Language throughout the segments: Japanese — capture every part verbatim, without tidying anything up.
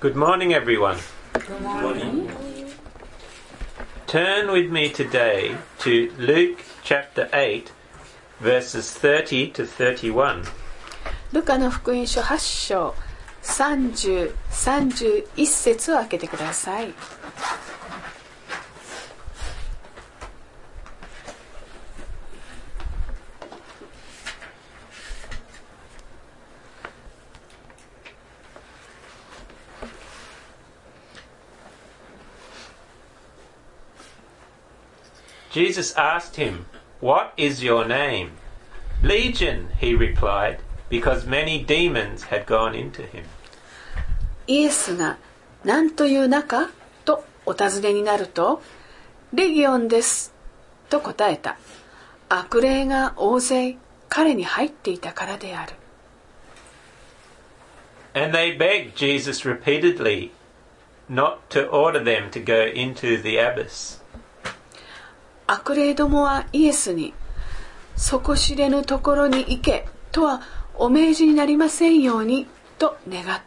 Good morning, everyone. Good morning. Turn with me today to Luke chapter eight, verses thirty to thirty-one. ルカの福音書はち章さんじゅう、さんじゅういち節を開けてください。 Jesus asked him, "What is your name?" "Legion," he replied, because many demons had gone into him. イエスが何という名かとお尋ねになると、レギオンですと答えた。悪霊が大勢彼に入っていたからである。 And they begged Jesus repeatedly not to order them to go into the abyss. 悪霊どもはイエスに、底知れぬところに行けとはお命じになりませんようにと願った。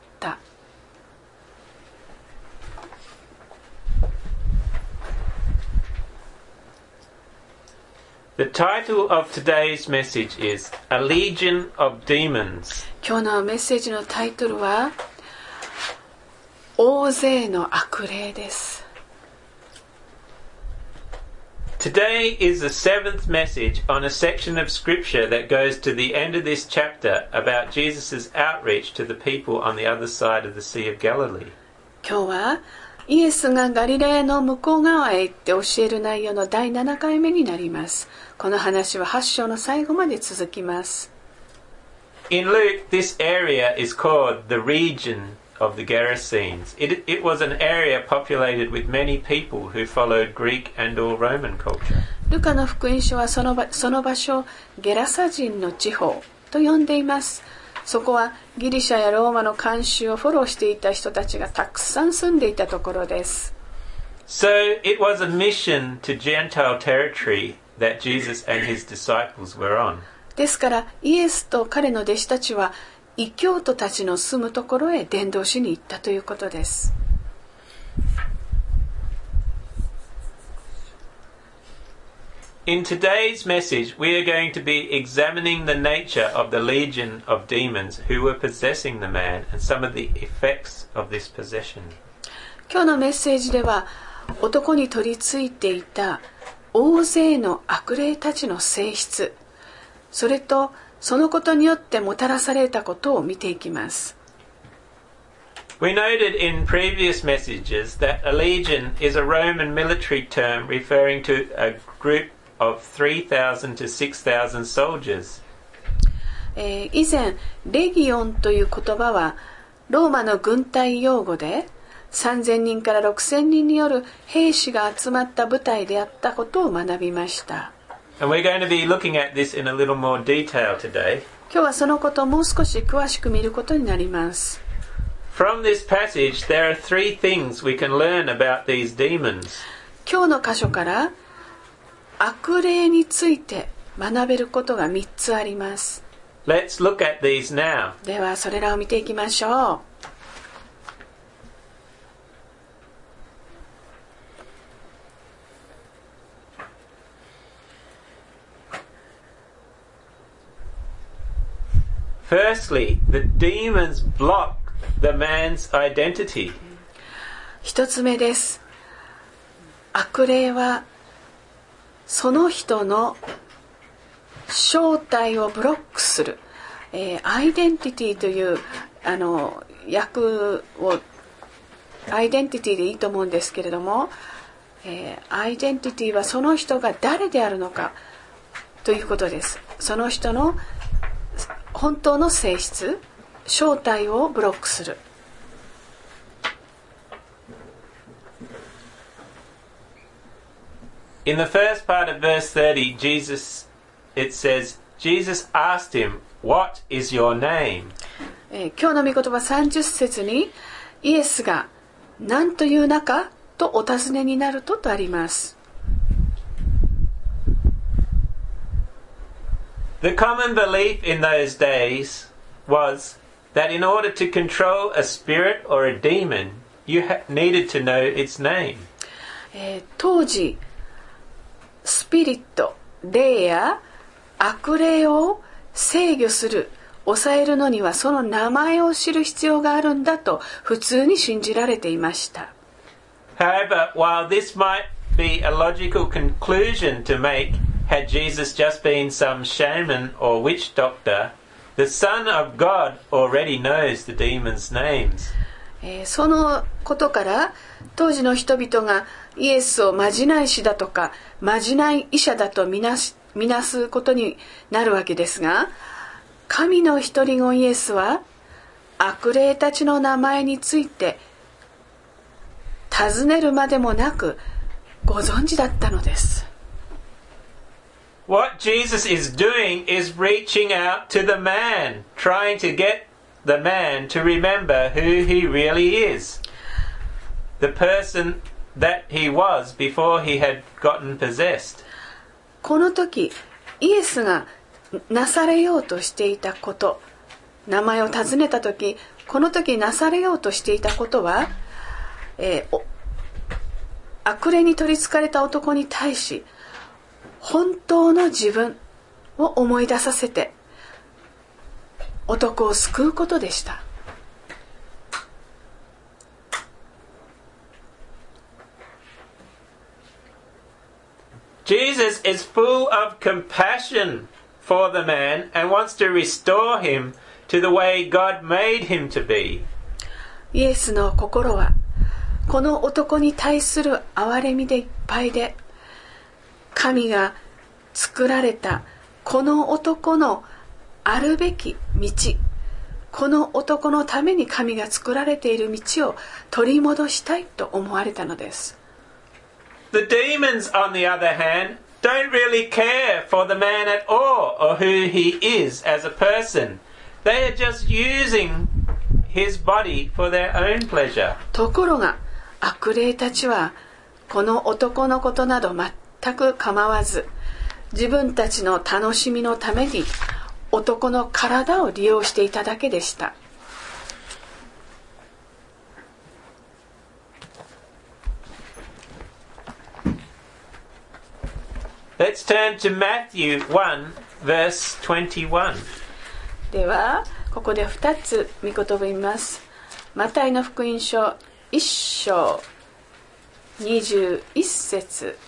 The title of today's message is A Legion of Demons. 今日のメッセージのタイトルは、大勢の悪霊です。 Today is the seventh message on a section of scripture that goes to the end of this chapter about Jesus' outreach to the people on the other side of the Sea of Galilee. 今日はイエスがガリラヤの向こう側へ行って教える内容のだいななかいめになります。この話ははち章の最後まで続きます。 In Luke, this area is called the region of the Gerasenes. It, it was an area populated with many people who followed Greek and or Roman culture. ルカの福音書はその場、その場所をゲラサ人の地方と呼んでいます。そこはギリシャやローマの慣習をフォローしていた人たちがたくさん住んでいたところです。 So it was a mission to Gentile territory that Jesus and his disciples were on. ですからイエスと彼の弟子たちは異教徒たちの住むところへ伝道しに行ったということです。 In today's message, we are going to be examining the nature of the legion of demons who were possessing the man and some of the effects of this possession. 今日のメッセージでは、男に取り付いていた大勢の悪霊たちの性質、それとそのことによってもたらされたことを見ていきます。 We noted in previous messages that a legion is a Roman military term referring to a group of three thousand to six thousand soldiers. えー、以前、レギオンという言葉はローマの軍隊用語でさんぜんにんからろくせんにんによる兵士が集まった部隊であったことを学びました。 And we're going to be looking at this in a little more detail today. 今日はそのことをもう少し詳しく見ることになります。 From this passage, there are three things we can learn about these demons. 今日の箇所から悪霊について学べることがみっつあります。 Let's look at these now. ではそれらを見ていきましょう。 Firstly, the demons block the man's identity. 一つ目です。悪霊はその人の正体をブロックする、えー、アイデンティティというあの訳をアイデンティティでいいと思うんですけれども、えー、アイデンティティはその人が誰であるのかということです。その人の本当の性質、正体をブロックする。 In the first part of verse thirty, Jesus, it says, Jesus asked him, "What is your name?" えー、今日の御言葉さんじゅっ節にイエスが何という名かとお尋ねになるととあります。 The common belief in those days was that in order to control a spirit or a demon, you ha- needed to know its name. えー、当時スピリット、霊や悪霊を制御する、抑えるのにはその名前を知る必要があるんだと普通に信じられていました。 However, while this might be a logical conclusion to make had Jesus just been some shaman or witch doctor, the Son of God already knows the demons' names. えー、そのことから当時の人々がイエスをまじない師だとかまじない医者だとみなし、みなすことになるわけですが、神の一人子イエスは悪霊たちの名前について尋ねるまでもなくご存知だったのです。 What Jesus is doing is reaching out to the man, trying to get the man to remember who he really is. The person that he was before he had gotten possessed. この時イエスがなされようとしていたこと、名前を尋ねた時、この時なされようとしていたことは、えー、悪霊に取りつかれた男に対し本当の自分を思い出させて男を救うことでした。 Jesus is full of compassion for the man and wants to restore him to the way God made him to be. イエスの心はこの男に対する憐れみでいっぱいで、神が作られたこの男のあるべき道、この男のために神が作られている道を取り戻したいと思われたのです。 The demons, on the other hand, don't really care for the man at all or who he is as a person. They are just using his body for their own pleasure. ところが悪霊たちはこの男のことなど全く構わず、自分たちの楽しみのために男の体を利用していただけでした。 Let's turn to Matthew one, verse twenty-one. ではここでふたつ御言葉を見ます。マタイの福音書いっ章にじゅういっ節。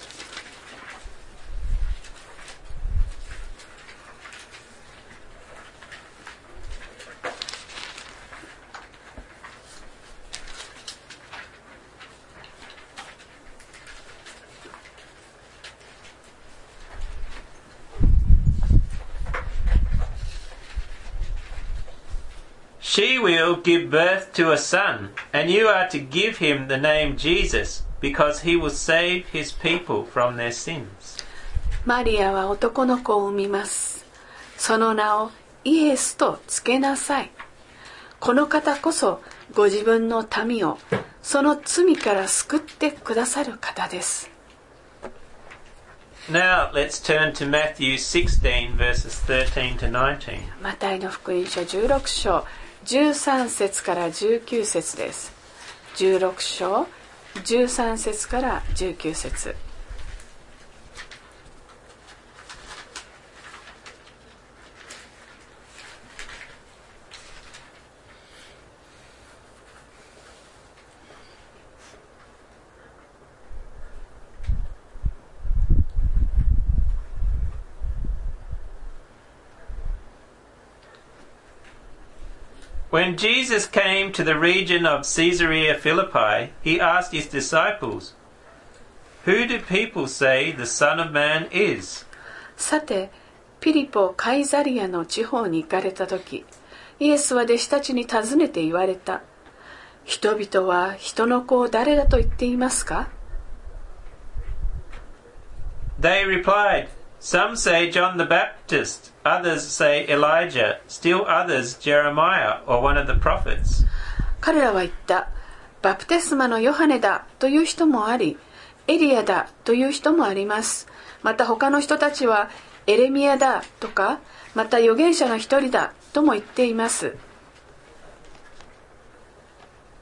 She will give birth to a son, and you are to give him the name Jesus, because he will save his people from their sins. マリアは男の子を産みます。その名をイエスとつけなさい。この方こそご自分の民をその罪から救ってくださる方です。 Now let's turn to Matthew sixteen, verses thirteen to nineteen. マタイの福音書じゅうろく章じゅうさん節からじゅうきゅう節です。じゅうろく章じゅうさん節からじゅうきゅう節。 When Jesus came to the region of Caesarea Philippi, he asked his disciples, Who do people say the Son of Man is? さて、ピリポ・カイザリアの地方に行かれたとき、イエスは弟子たちに尋ねて言われた。人々は人の子を誰だと言っていますか？ They replied, Some say John the Baptist, others say Elijah, still others Jeremiah or one of the prophets. 彼らは言った。バプテスマのヨハネだという人もあり、エリアだという人もあります。また他の人たちはエレミヤだとか、また預言者の一人だとも言っています。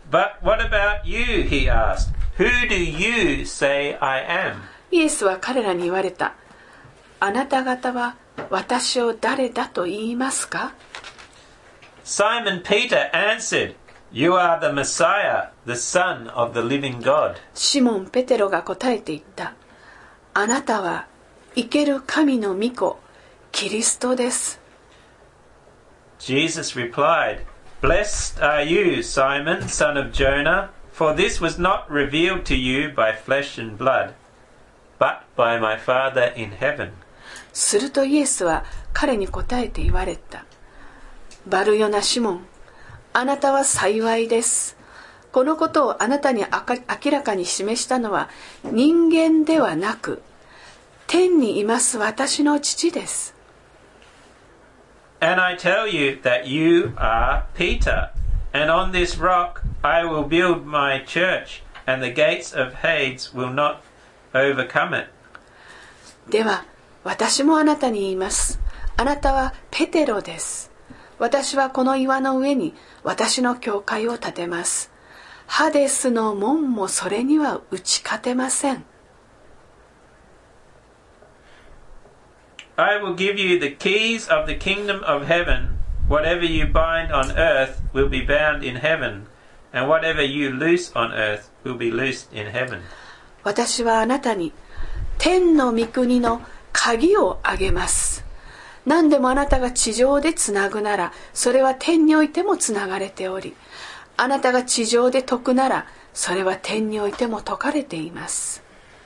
But what about you, he asked. Who do you say I am? イエスは彼らに言われた。あなた方は私を誰だと言いますか？ Simon Peter answered, You are the Messiah, the Son of the living God. シモン・ペテロが答えて言った。あなたは生ける神の御子、キリストです。 Jesus replied, Blessed are you, Simon, son of Jonah, for this was not revealed to you by flesh and blood, but by my Father in heaven. するとイエスは彼に答えて言われた。バルヨナシモン、あなたは幸いです。このことをあなたに明らかに示したのは人間ではなく、天にいます私の父です。 And I tell you that you are Peter, and on this rock I will build my church, and the gates of Hades will not overcome it. では、私もあなたに言います。あなたはペテロです。私はこの岩の上に私の教会を建てます。ハデスの門もそれには打ち勝てません。 I will give you the keys of the kingdom of heaven. Whatever you bind on earth will be bound in heaven, and whatever you loose on earth will be loosed in heaven. 私はあなたに天の御国の鍵をあげます。何でもあなたが地上でつなぐなら、それは天においてもつながれており、あなたが地上で解くなら、それは天においても解かれています。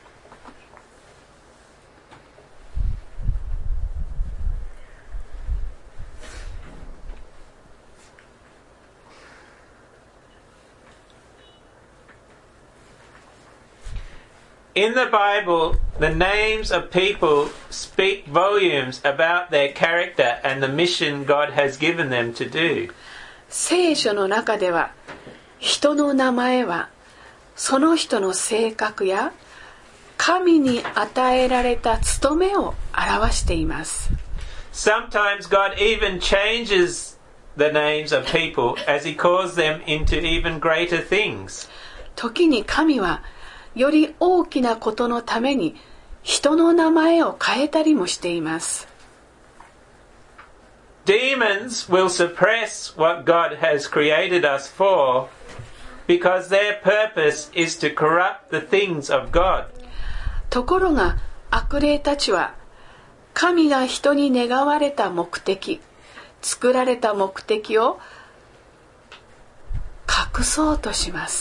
In the Bible, the names of people speak volumes about their character and the mission God has given them to do. 聖書の中では、人の名前はその人の性格や神に与えられた務めを表しています。 Sometimes God even changes the names of people as He calls them into even greater things. 時に神はより大きなことのために人の名前を変えたりもしています。 Demons will suppress what God has created us for because their purpose is to corrupt the things of God. ところが悪霊たちは神が人に願われた目的、作られた目的を隠そうとします。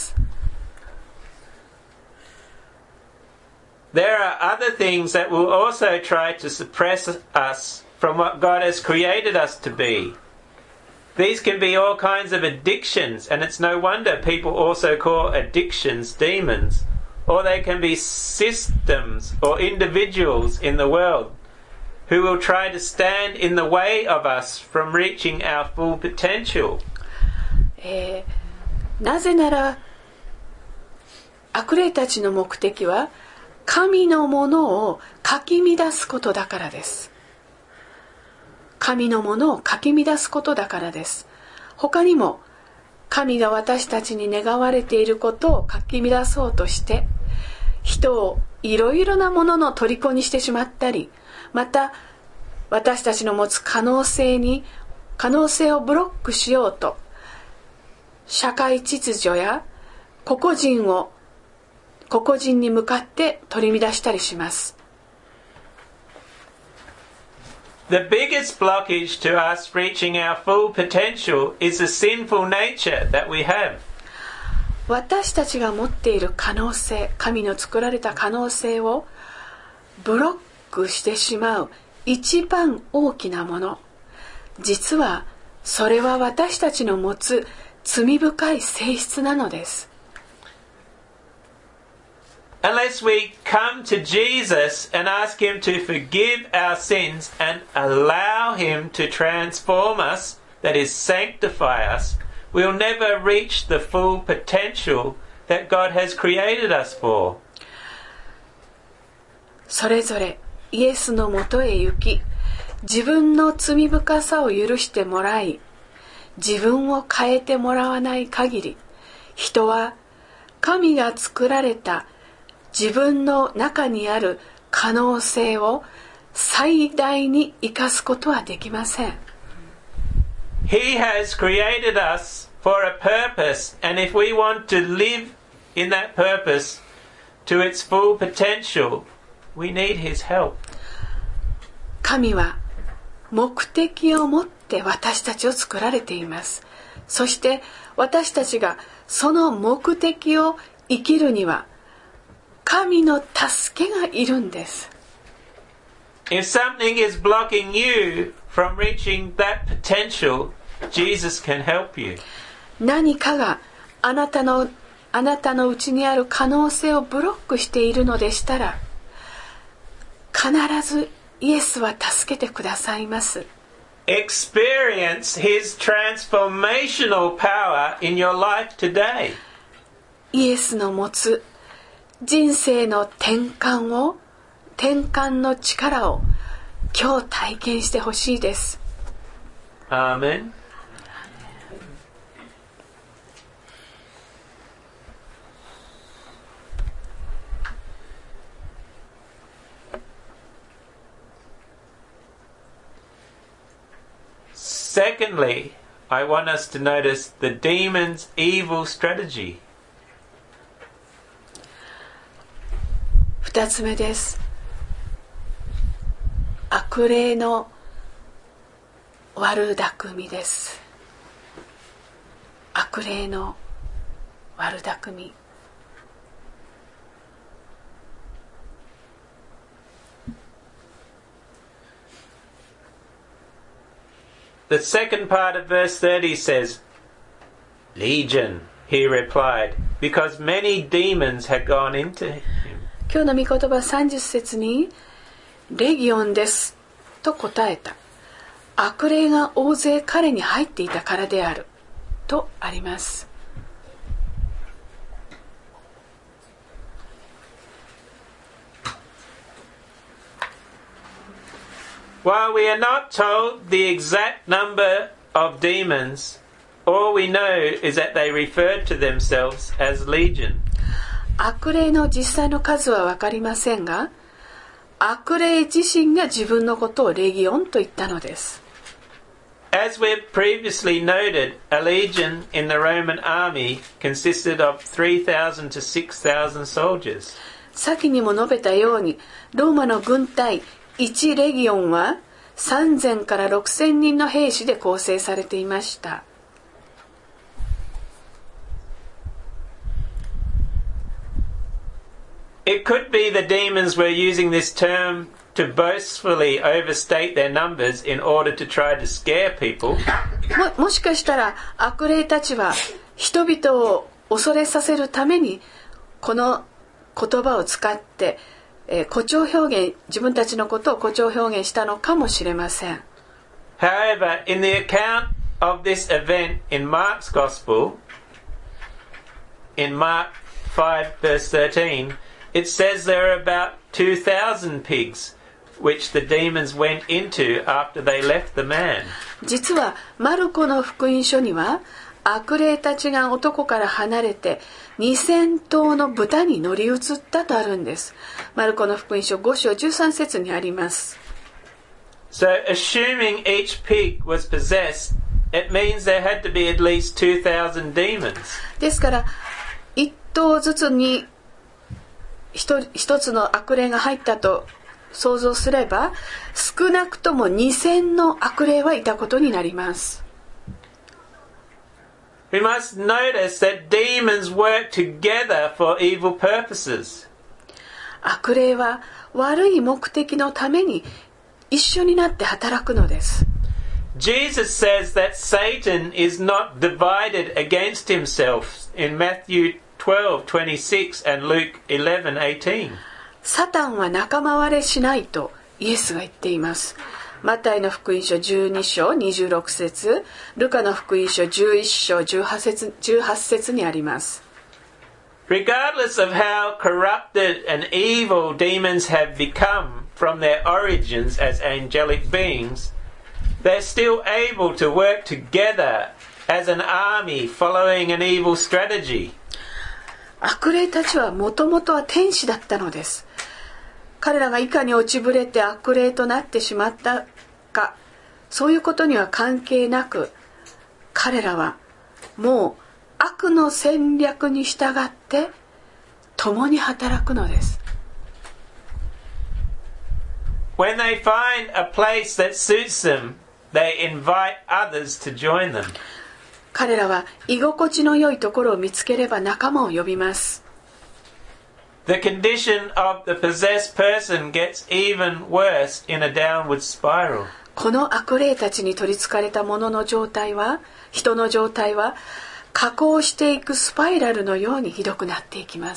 There are other things that will also try to suppress us from what God has created us to be. These can be all kinds of addictions, and it's no wonder people also call addictions demons. Or they can be systems or individuals in the world who will try to stand in the way of us from reaching our full potential. えー、なぜなら悪霊たちの目的は神のものをかき乱すことだからです。神のものをかき乱すことだからです。他にも神が私たちに願われていることをかき乱そうとして人をいろいろなものの虜にしてしまったり、また私たちの持つ可能性に可能性をブロックしようと社会秩序や個々人を個々人に向かって取り乱したりします。 The biggest blockage to us reaching our full potential is the sinful nature that we have. 私たちが持っている可能性、神の作られた可能性をブロックしてしまう一番大きなもの。実はそれは私たちの持つ罪深い性質なのです。 Unless we come to Jesus and ask Him to forgive our sins and allow Him to transform us, that is, sanctify us, we'll never reach the full potential that God has created us for. それぞれイエスのもとへ行き、自分の罪深さを許してもらい、自分を変えてもらわない限り、 人は神が作られた自分の中にある可能性を最大に生かすことはできません。 He has created us for a purpose, and if we want to live in that purpose to its full potential, we need His help. 神は目的を持って私たちを作られています。そして私たちがその目的を生きるには神の助けがいるんです。 If something is blocking you from reaching that potential, Jesus can help you. 何かがあなたのあなたのうちにある可能性をブロックしているのでしたら、必ずイエスは助けてくださいます。 Experience His transformational power in your life today. イエスの持つ人生の転換を転換の力を今日体験してほしいです。 アーメン。Secondly, I want us to notice the demon's evil strategy. 二つ目です。悪霊の悪巧みです。悪霊の悪巧み。 The second part of verse thirty says, Legion, he replied, because many demons had gone into him. 今日の御言葉さんじゅっ節に、レギオンですと答えた。悪霊が大勢彼に入っていたからであるとあります。 While we are not told the exact number of demons, all we know is that they referred to themselves as Legion. 悪霊の実際の数は分かりませんが、悪霊自身が自分のことをレギオンと言ったのです。 As we've previously noted, a legion in the Roman army consisted of three thousand to six thousand soldiers. 先にも述べたように、ローマの軍隊いちレギオンはさんぜんからろくせんにんの兵士で構成されていました。 It could be the demons were using this term to boastfully overstate their numbers in order to try to scare people. も, もしかしたら悪霊たちは人々を恐れさせるためにこの言葉を使って、えー、誇張表現、自分たちのことを誇張表現したのかもしれません。 However, in the account of this event in Mark's Gospel, in Mark five verse thirteen, it says there are about two thousand pigs, which the demons went into after they left the man. 実はマルコの福音書には悪霊たちが男から離れてにせん頭の豚に乗り移ったとあるんです。マルコの福音書ご章じゅうさん節にあります。 So, assuming each pig was possessed, it means there had to be at least two thousand demons. ですから一頭ずつに一, 一つの悪霊が入ったと想像すれば、少なくともにせんの悪霊はいたことになります。We must notice that demons work together for evil purposes. 悪霊は悪い目的のために一緒になって働くのです。 Jesus says that Satan is not divided against himself in Matthew twelve twenty-six and Luke eleven eighteen. サタンは仲間割れしないとイエスが言っています。マタイの福音書じゅうに章にじゅうろく節、ルカの福音書じゅういち章じゅうはち節、じゅうはち節にあります。 Regardless of how corrupted and evil demons have become from their origins as angelic beings, they're still able to work together as an army following an evil strategy. 悪霊たちはもともとは天使だったのです。彼らがいかに落ちぶれて悪霊となってしまったか、そういうことには関係なく、彼らはもう悪の戦略に従って共に働くのです。 When they find a place that suits them, they invite others to join them. 彼らは居心地の良いところを見つければ仲間を呼びます。 The condition of the possessed person gets even worse in a downward spiral. この悪霊たちに取り憑かれた者の状態は、人の状態は下降していくスパイラルのようにひどくなっていきます。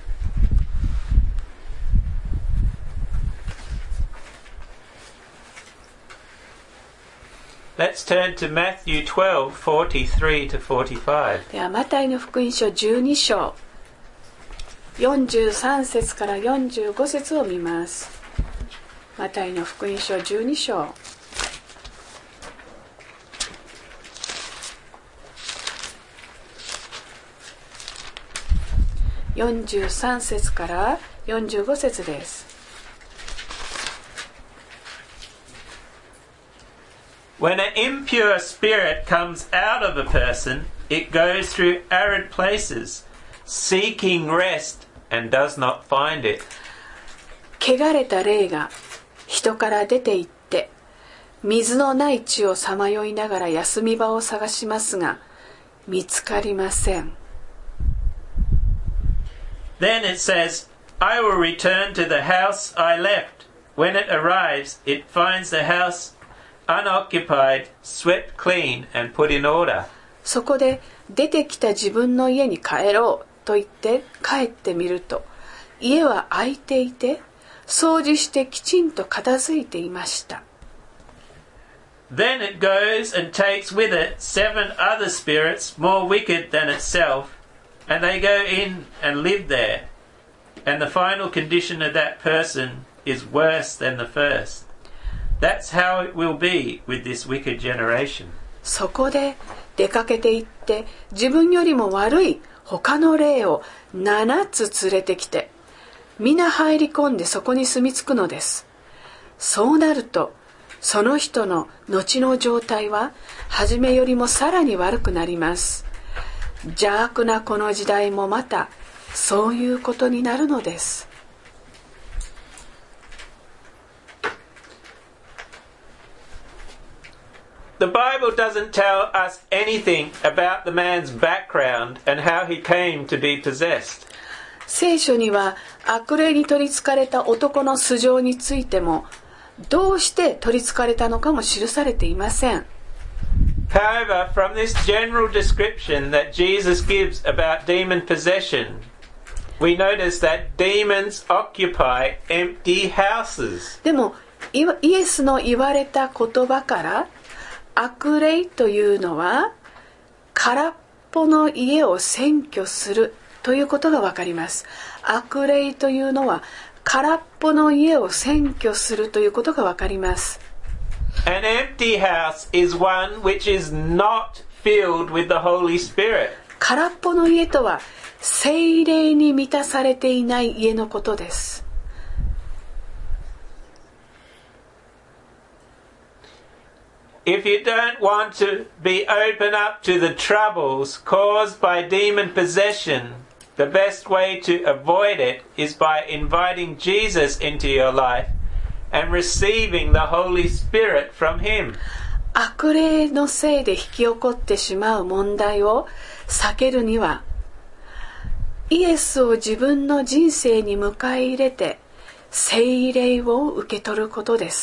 Let's turn to Matthew twelve, forty-three to forty-five. ではマタイの福音書じゅうに章よんじゅうさん節からよんじゅうご節を見ます。マタイの福音書じゅうに章よんじゅうさん節からよんじゅうご節です。 When an impure spirit comes out of a person, it goes through arid places, seeking rest and does not find it. 汚れた霊が人から出て行って、水のない地をさまよいながら休み場を探しますが、見つかりません。 Then it says, I will return to the house I left. When it arrives, it finds the house unoccupied, swept clean and put in order. そこで出てきた自分の家に帰ろうと言って帰ってみると、家は空いていて掃除してきちんと片付いていました。 Then it goes and takes with it seven other spirits more wicked than itself, and they go in and live there. And the final condition of that person is worse than the first. That's how it will be with this wicked generation. そこで出かけて行って自分よりも悪い他の霊をななつ連れてきて、皆入り込んでそこに住み着くのです。そうなるとその人の後の状態は初めよりもさらに悪くなります。邪悪なこの時代もまたそういうことになるのです。 The Bible doesn't tell us anything about the man's background and how he came to be possessed. 聖書には悪霊に取り憑かれた男の素性についても、どうして取り憑かれたのかも記されていません。 However, from this general description that Jesus gives about demon possession, we notice that demons occupy empty houses. でもイエスの言われた言葉から、悪霊というのは空っぽの家を占拠するということがわかります。悪霊というのは空っぽの家を占拠するということがわかります。 An empty house is one which is not filled with the Holy Spirit. 空っぽの家とは聖霊に満たされていない家のことです。 If you don't want to be open up to the troubles caused by demon possession, the best way to avoid it is by inviting Jesus into your life and receiving the Holy Spirit from Him. 悪霊のせいで引き起こってしまう問題を避けるには、イエスを自分の人生に迎え入れて聖霊を受け取ることです。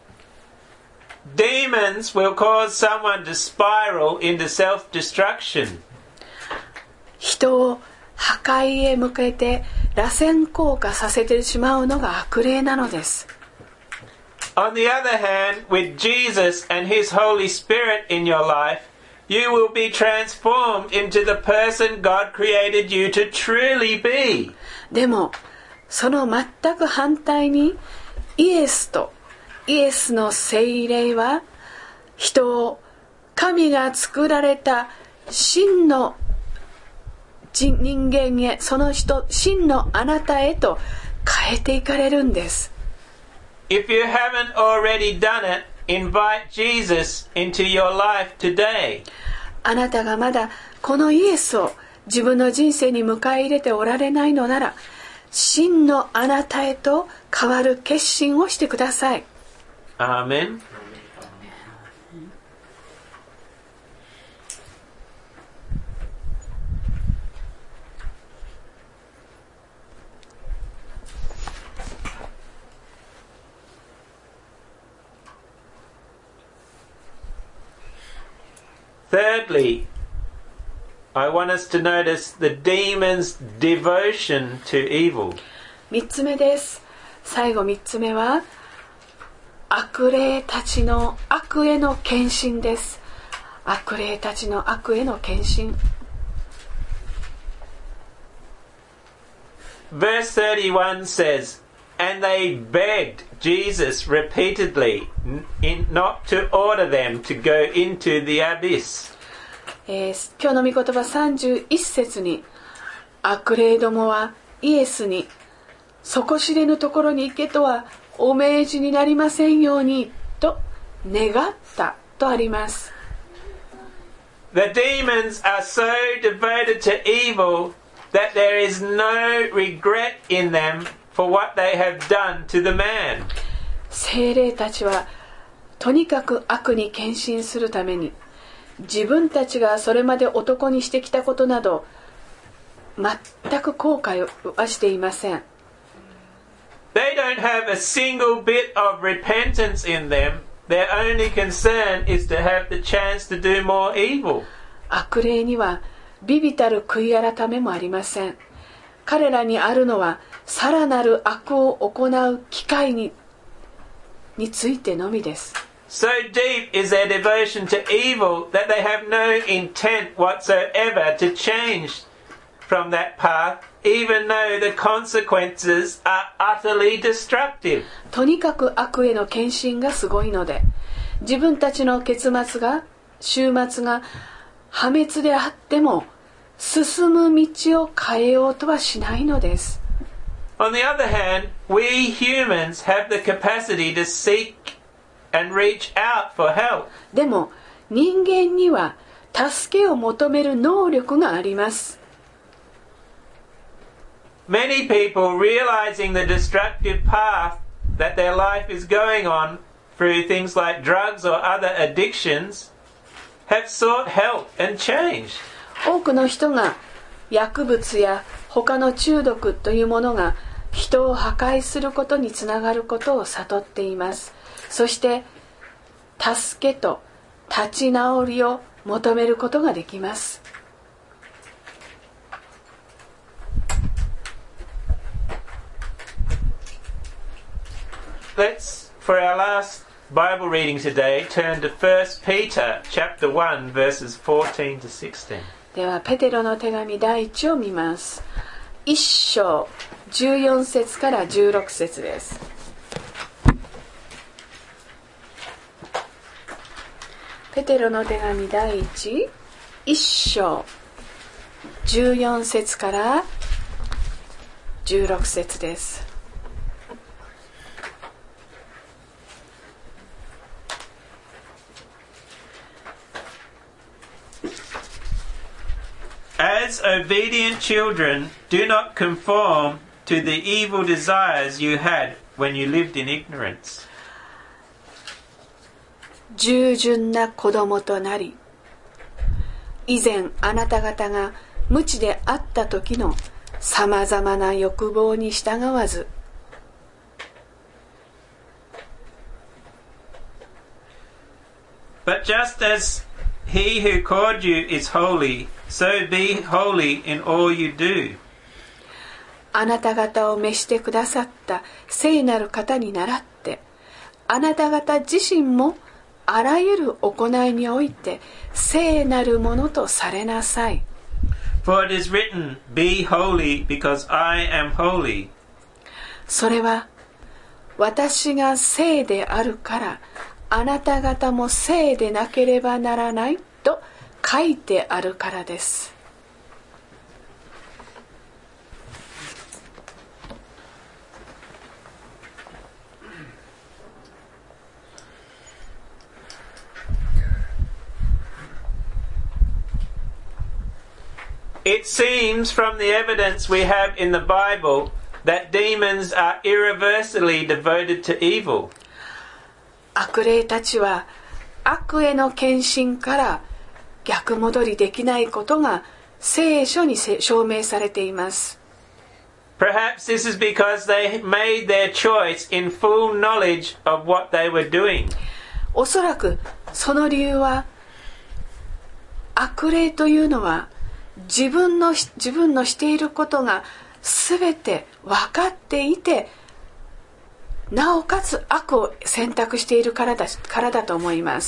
Demons will cause someone to spiral into self-destruction. 人を破壊へ向けて螺旋降下させてしまうのが悪霊なのです。 On the other hand, with Jesus and His Holy Spirit in your life, you will be transformed into the person God created you to truly be. でも、その全く反対に、イエスとイエスの聖霊は人を神が作られた真の人間へ、その人、真のあなたへと変えていかれるんです。 If you haven't already done it, invite Jesus into your life today. あなたがまだこのイエスを自分の人生に迎え入れておられないのなら、真のあなたへと変わる決心をしてください。 アーメン。Thirdly, I want us to notice the demon's devotion to evil. 三つ目です。最後三つ目は悪霊たちの悪への献身です。悪霊たちの悪への献身。 Verse thirty-one says, And they begged Jesus repeatedly in, not to order them to go into the abyss. えー、今日の御言葉さんじゅういち節に、悪霊どもはイエスに底知れぬところに行けとはお命じになりませんようにと願ったとあります。 The demons are so devoted to evil that there is no regret in them for what they have done to the man. 聖霊たちはとにかく悪に献身するために、自分たちがそれまで男にしてきたことなど全く後悔はしていません。 They don't have a single bit of repentance in them. Their only concern is to have the chance to do more evil. 悪霊には微々たる悔い改めもありません。彼らにあるのはさらなる悪を行う機会に、についてのみです。 So deep is their devotion to evil that they have no intent whatsoever to change from that path, even though the consequences are utterly destructive. とにかく悪への献身がすごいので、自分たちの結末が、終末が破滅であっても、進む道を変えようとはしないのです。 On the other hand, we humans have the capacity to seek and reach out for help. でも人間には助けを求める能力があります。 Many people, realizing the destructive path that their life is going on through things like drugs or other addictions, have sought help and change. 多くの人が薬物や他の中毒というものが人を破壊することにつながることを悟っています。そして助けと立ち直りを求めることができます。 Let's, for our last Bible reading today, turn to First Peter chapter one, verses fourteen to sixteen. ではペテロの手紙第一を見ます。一章じゅうよん節からじゅうろく節です。ペテロの手紙第一、一章じゅうよん節からじゅうろく節です。 As obedient children, do not conform to the evil desires you had when you lived in ignorance. 従順な子供となり、以前あなた方が無知であった時のさまざまな欲望に従わず、 But just as he who called you is holy, so be holy in all you do. あなた方を召してくださった聖なる方に倣って、あなた方自身もあらゆる行いにおいて聖なるものとされなさい。 For it is written, Be holy because I am holy. それは私が聖であるからあなた方も聖でなければならないと書いてあるからです。 It seems from the evidence we have in the Bible that demons are irreversibly devoted to evil. 悪霊たちは悪への献身から逆戻りできないことが聖書に証明されています。 Perhaps this is because they made their choice in full knowledge of what they were doing. おそらくその理由は、悪霊というのは自分の自分のしていることがすべて分かっていて、なおかつ悪を選択しているからだ、からだと思います。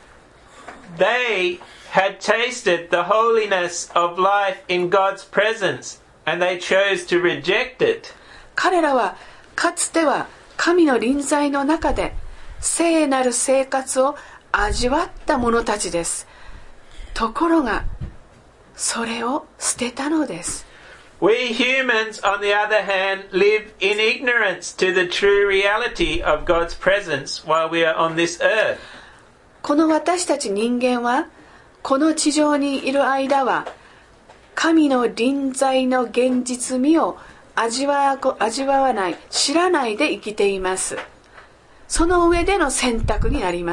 They had tasted the holiness of life in God's presence, and they chose to reject it. 彼らはかつては神の臨在の中で聖なる生活を味わった者たちです。ところがそれを捨てたのです。 We humans, on the other hand, live in ignorance to the true reality of God's presence while we are on this earth. この私たち人間は、この地上にいる間は、神の臨在の現実味を味わ、味わわない、知らないで生きています。その上での選択になります。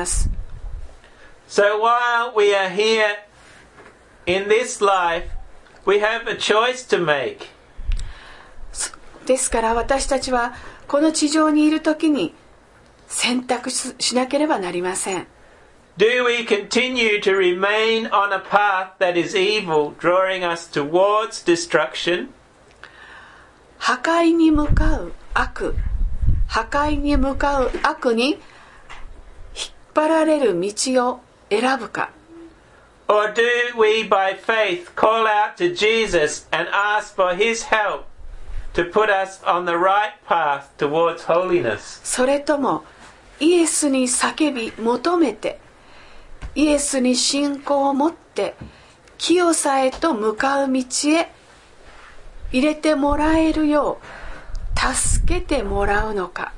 So while we are here in this life, we have a choice to make. ですから私たちはこの地上にいるときに選択しなければなりません。 Do we continue to remain on a path that is evil, drawing us towards destruction? 破壊に向かう悪、破壊に向かう悪に引っ張られる道を選ぶか。 Or do we by faith call out to Jesus and ask for His help to put us on the right path towards holiness? それともイエスに叫び求めて、イエスに信仰を持って清さへと向かう道へ入れてもらえるよう助けてもらうのか。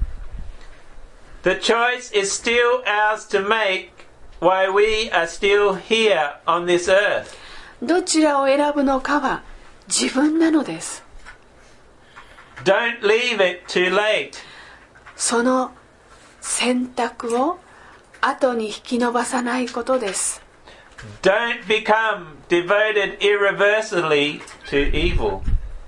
The choice is still ours to make.Why we are still here on this earth. どちらを選ぶのかは自分なのです。 Don't leave it too late. その選択を後に引き延ばさないことです。 Don't become devoted irreversibly to evil.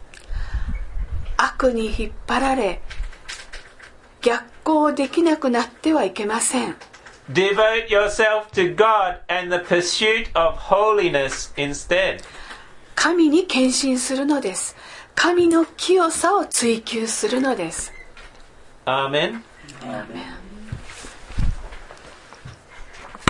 悪に引っ張られ逆行できなくなってはいけません。 Devote yourself to God and the pursuit of holiness instead. 神に献身するのです。神の清さを追求するのです。 Amen. Amen.